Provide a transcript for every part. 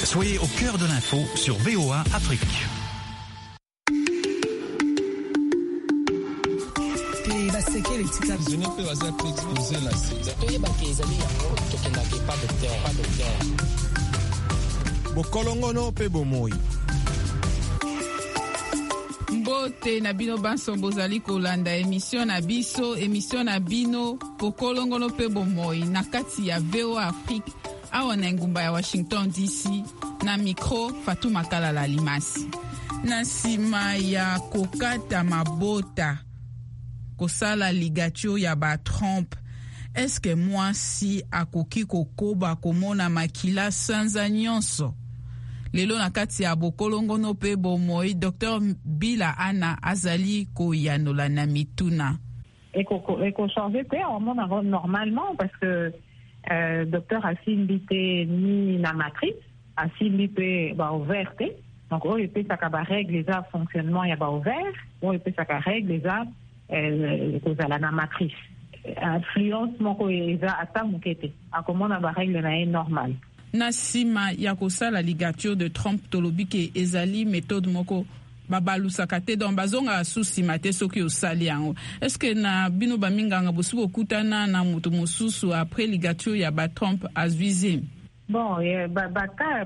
Soyez au cœur de l'info sur VOA Afrique. Bokolongono pe bomoi. Mbote na bino banso bozali kolanda émission na bino Bokolongono pe bomoi na kati ya VOA Afrique awa na ngumba ya Washington DC na micro Fatuma Kalala Limasi. Na sima ya kokata mabota kosala ligature ya ba Trump, est-ce que moi si akoki kokoba komona makila sanza nyonso? Lelo na kati ya Bokolongono pe bomoi, Dr Bila Ana azali koyanola na mituna. Eko changer pe normalement parce que docteur a simbité ni na matrice, a simbité ba ouverte. Donc il peut ça ka règle les fonctionnement ya ba ouvert, il peut ça ka règle les cause la matrice. Influence moko eza ata mukete. Akomona ba règle na normal. Na sima ya kosala ligature de Trump tolobi ke ezali méthode moko babalusaka te donc bazonga susima te soki osali yango. Est-ce que na bino baminganga bosi bokutana na moto mosusu après ligature ya ba Trump azwizi? Bon, baka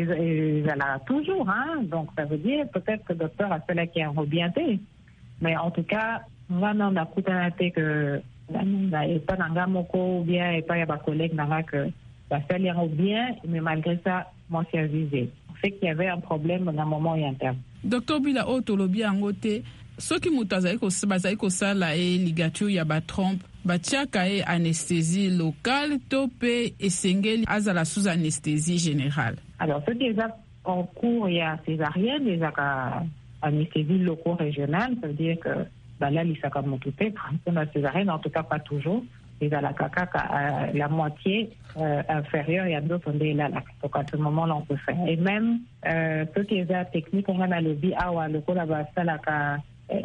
ezala toujours, hein. Donc ça veut dire peut-être que le docteur a fait qui a rebienté. Mais en tout cas, on a kutana te que et pas nanga moko ou bien et pas ya ba collègue nanga que ça fait bien, mais malgré ça, moi c'est avisé. Fait qu'il y avait un problème dans un moment interne. Docteur Bila Otolobi Angote, ce qui m'utazali kosala e ligature ya ba Trump, batiaka e anesthésie locale tope esengeli azala sous anesthésie générale. Alors ce qui est en cours il y a césarienne, il y a anesthésie loco-régionale, ça veut dire que là il s'est comme tout est, la césarienne en tout cas pas toujours. Et à la moitié inférieure, il y a d'autres là. Donc à ce moment-là, on peut faire. Et même ce qui est technique, on a le biawa, le collaboration la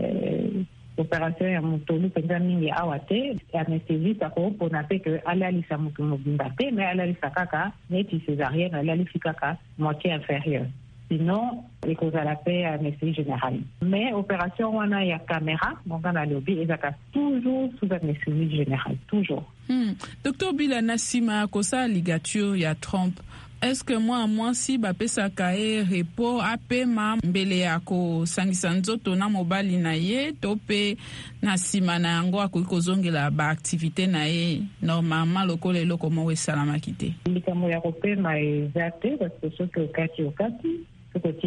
opération ya mutolu penza mingi awate anesthésie tako pour nape que ala lisa mutu mobindate mais ala lisa kaka neti césarienne ala lisa moitié inférieure. Sinon, les causes à la paix, anesthésie générale. Mais opération, on a caméra, donc on a lobby, et ça toujours sous anesthésie générale, toujours. Docteur Bila Nassima, kosa ligature ya Trump, est-ce que moi si bapesa kae repos apema mbele yako sangisa nzoto na mobali na ye tope na sima na yango akozongela ba activité na ye normalement lokola eloko mo esalama kite? Likamo ya kopema ezate parce que ce que okati côté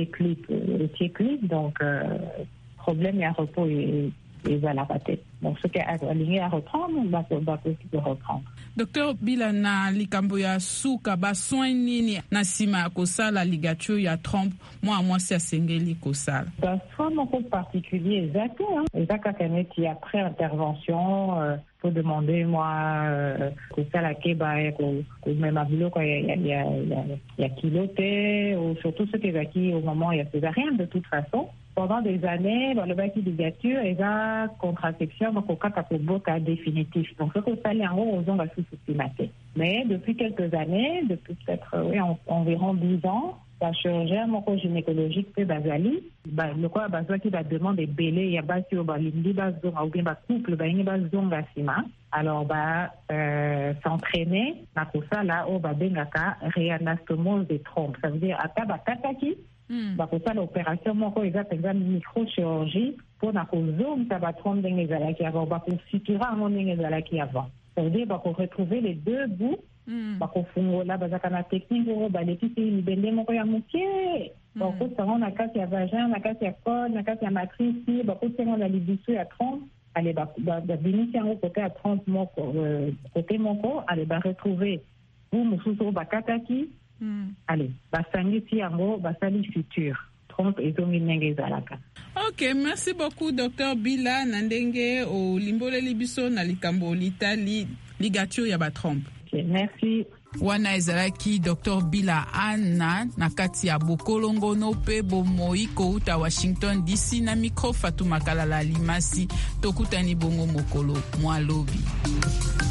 clip, donc problème à repos et à la tête. Donc ce qui est aligné à reprendre, va possible reprendre. Docteur Bilana likambo ya suka ba soin nini na sima kosala ligature ya Trump moi c'est asengeli kosala. Dans soin moko particulier exact kaneti après intervention faut demander que ça la keba ko même abilo ko ya kiloté ou surtout ce qui est acquis au moment il y a césarienne de toute façon. Pendant des années, dans le bâti ligature, il y a contraception, donc au cas de définitif. Donc, ce que ça l'est en gros, aux ongles sous-estimés. Mais depuis quelques années, depuis peut-être environ 10 ans, la chirurgien gynécologique peut basali, le quoi basali qui va demander belé, il y a basi au balindi bazonga ou bien ba couple ba bazonga sima. Alors s'entraîner, na tout ça là au bengaka réanastomose des trompes. Ça veut dire ataba kataki. Bakosa l'opération moko exact microchirurgie pour na kozom ça va trompe dans les alaki avant bakosutura mon les alaki avant. Ça veut dire bako retrouver les deux bouts bako fungola bazaka na technique pour baleki si bende moko ya mokie. Bako ça na kati ya vagin, na kati ya col, na kati ya matrice, bako tengo na libiso ya trompe. Allez binisi en côté à 30 moko côté moko allez retrouver vous mususu bakataki. Allez, basangi si yango basali futur. Trompe ezongi ndenge ezalaka. Ok, merci beaucoup Dr Bila Nandenge o limbole libiso na likambo litali ligature ya ba Trump. Okay, merci. Wana ezalaki Dr Bila Ana na kati ya Bokolongono pe bomoi kouta Washington DC na micro Fatuma Kalala Limasi tokutani bongo mokolo mwalobi.